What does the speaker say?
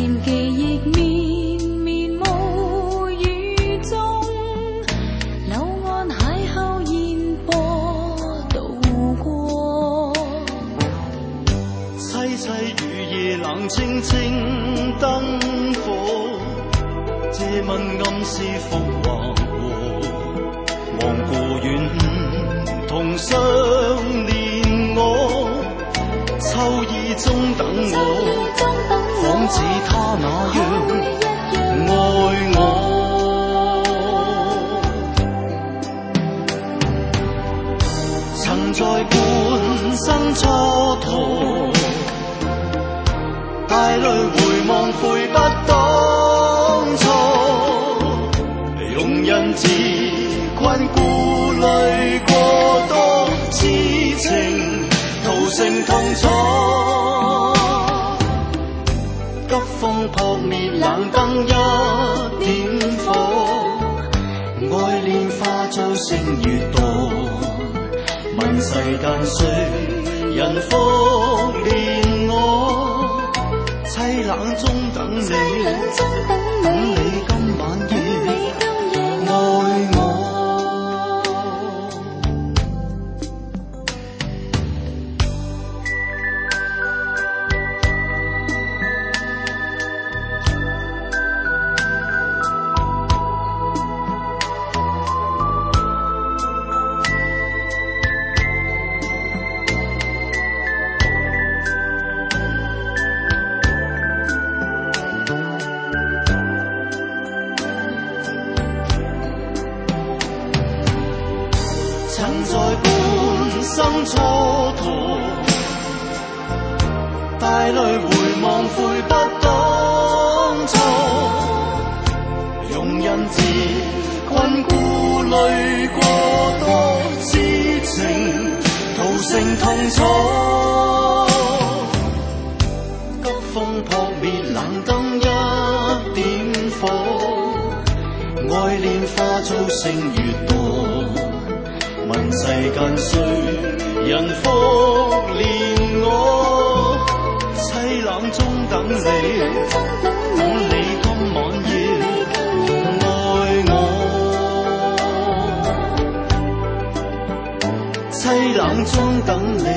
年記憶綿綿無語中，柳岸邂逅煙波渡過， 凄凄雨夜冷清清燈火，借問暗是復還和，望過遠同相戀我，秋意中等我，仿似他那樣愛我。曾在半生蹉跎，帶淚回望悔不當初，容忍自困顧慮過多，痴情徒成痛楚。急風撲滅冷燈一點火，愛戀化做星月墮，問世間誰人復憐我？凄冷中等你，等你今晚夜愛我。曾在半生蹉跎，帶淚回望悔不當初，容忍自困顧慮過多，痴情徒成痛楚。急風撲滅冷燈一點火，愛戀化做星月墮，問世間誰人復憐我？凄冷中等你，等你今晚夜愛我。凄冷中等你，